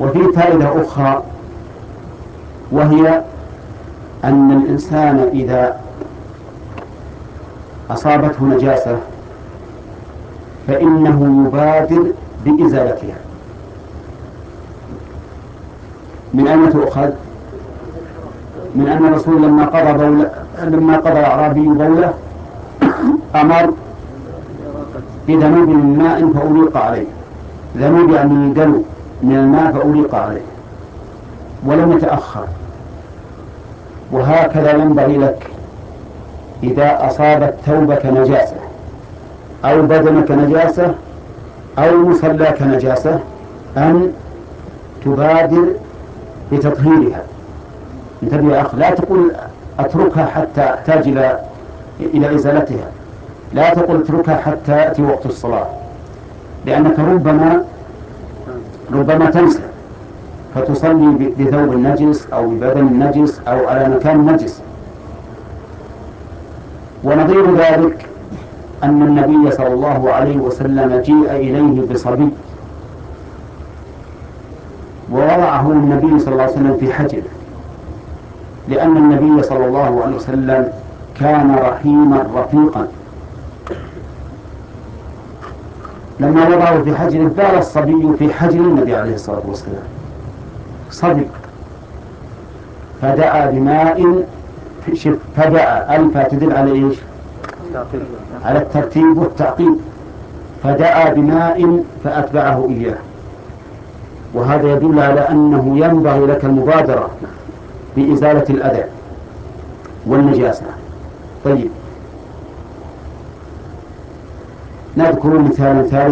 وفي فائدة أخرى، وهي أن الإنسان إذا أصابته نجاسة فإنه يبادر بإزالتها. من أين تؤخذ؟ من أن الرسول لما قضى الأعرابي بوله أمر بذنوب من ماء فأريق عليه، ذنوب يعني دلو من الماء فأريق عليه، ولم يتأخر. وهكذا ينبغي لك إذا أصابت ثوبك نجاسة أو بدنك نجاسة أو مصلاك نجاسة أن تبادر بتطهيرها. انتبه يا أخ، لا تقول أتركها حتى أحتاج إلى إزالتها، لا تقول اتركها حتى يأتي وقت الصلاة، لأنك ربما تنسى فتصلي بثوب النجس أو ببدن النجس أو على مكان نجس. ونظير ذلك أن النبي صلى الله عليه وسلم جيء إليه بصبي ووضعه النبي صلى الله عليه وسلم في حجره، لأن النبي صلى الله عليه وسلم كان رحيما رفيقا. لما وضعه في حجره بال الصبي في حجر النبي عليه الصلاة والسلام صدق، فدعا بماء، فدعا ألف تدل على إيش؟ على الترتيب والتعقيب. فدعا بماء فأتبعه إياه، وهذا يدل على أنه ينبغي لك المبادرة بإزالة الأذى والنجاسة. طيب، نذكر مثالا ثالث